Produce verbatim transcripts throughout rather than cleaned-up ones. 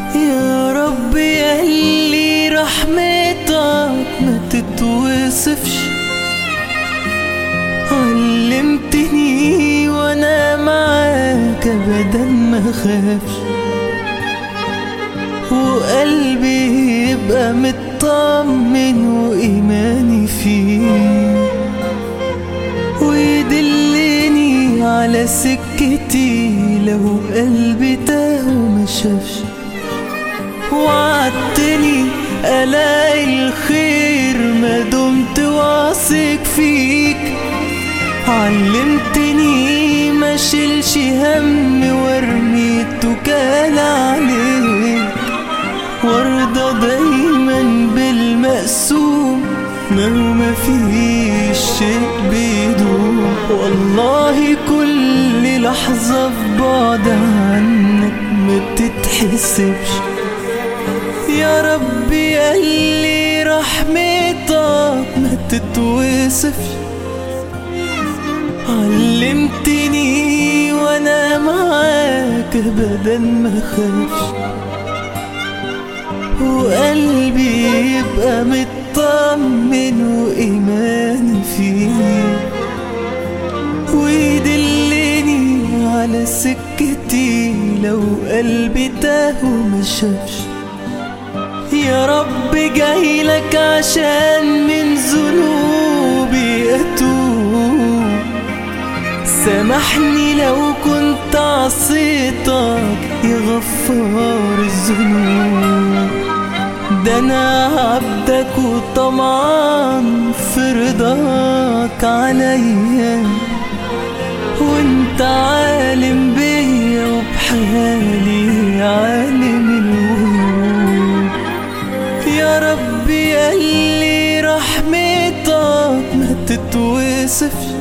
يا رب ياللي رحمتك ما تتوصفش، علمتني وانا معاك ابدا ما خافش، وقلبي يبقى مطمن وايماني فيه، ويدلني على سكتي لو قلبي تاه وما شافش، وعدتني الاقي الخير ما دمت واثق فيك، علمتني ما شيلش هم وارمي التكال عليك، وارضى دايما بالمقسوم ما هو مفيش شيء بيدوم، والله كل لحظة في بعد عنك ما تتحسبش. يا رب ياللي رحمتك ما تتوصفش، علمتني وانا معاك ابدا ما خافش، وقلبي يبقى مطمن وايماني فيه، ويدلني على سكتي لو قلبي تاه وما شافش. يا رب جايلك عشان من ذنوبي اتوب، سامحني لو كنت عصيتك يا غفار الذنوب، ده انا عبدك وطمعان في رضاك عليا، وانت عالم بيا وبحالي عالم الغيوب. يا رب ياللي رحمتك ما تتوصفش،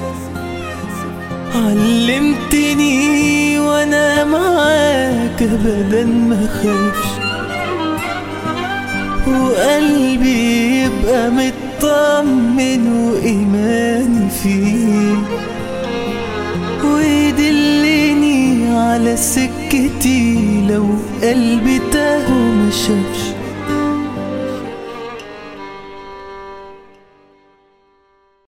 علمتني وانا معاك ابدا ما خافش، وقلبي يبقى مطمن وايماني فيه، ويدلني على سكتي لو قلبي تاه وما شافش.